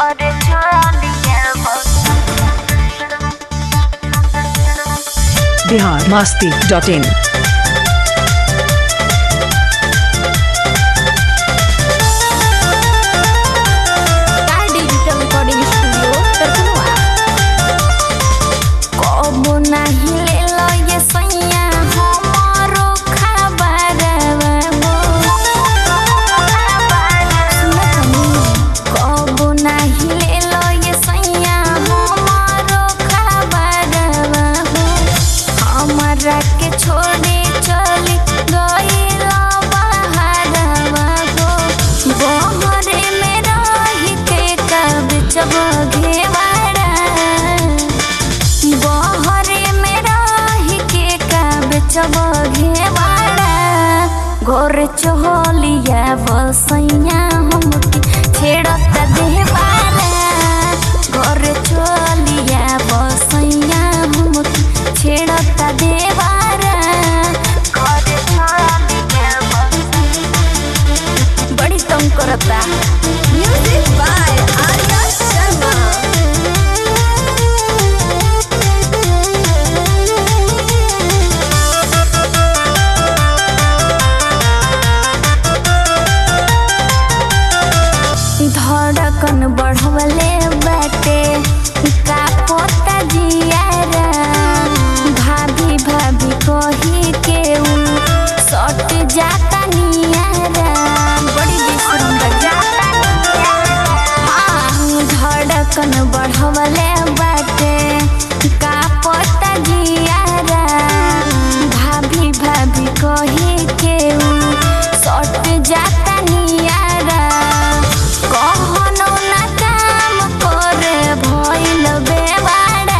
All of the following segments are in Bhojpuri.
biharmasti.in गोर चोलिया बसैया हमके छेड़ता देवारा गोर चोलिया बसैया हमके छेड़ता देवारा गोर चोलिया बड़ी तंग करता। Music by Arya Sharma. धड़कन बढ़वले बाटे का पोता जियारा भाभी भाभी कही के सट जाता नियारा बड़ी बेशरम जाता हाँ धड़कन बढ़वले बाटे का पोता जियारा भाभी भाभी कही के सट जाता नियारा कहनो ना काम करे भइल बेवाड़ा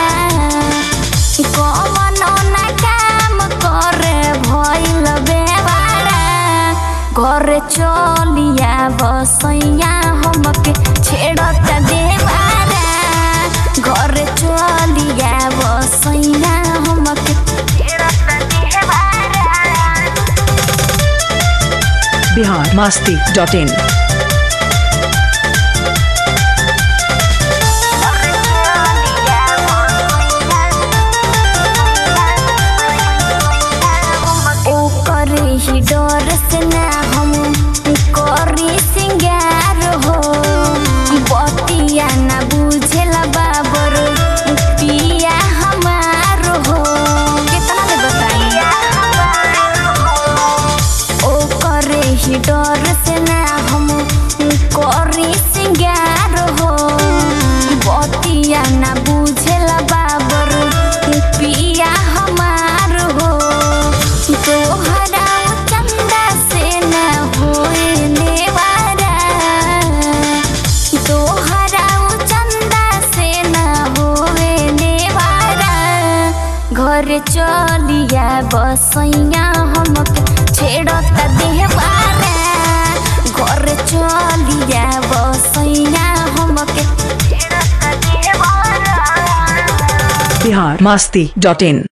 कहनो ना काम करे भइल बेवाड़ा घर चलिया बसैया हमके छेड़ता देवारा घर चलिया बसैया हमके छेड़ता देवारा। biharmasti.in ही डर से ना हम करी सिंगार हो बतिया ना बुझेला बाबर पिया हमार हो कितना ले बताइया ओ करे ही डर से ना हम करी सिंगार हो बतिया ना बुझेला बाबर पिया हमार हो तोहरा चंदा से न होए नेवारा तोहरा चंदा से न होए नेवारा घर चलिया बसैया हमके छेड़ता देवारा घर चलिया बसैया हमके छेड़ता देवारा। biharmasti.in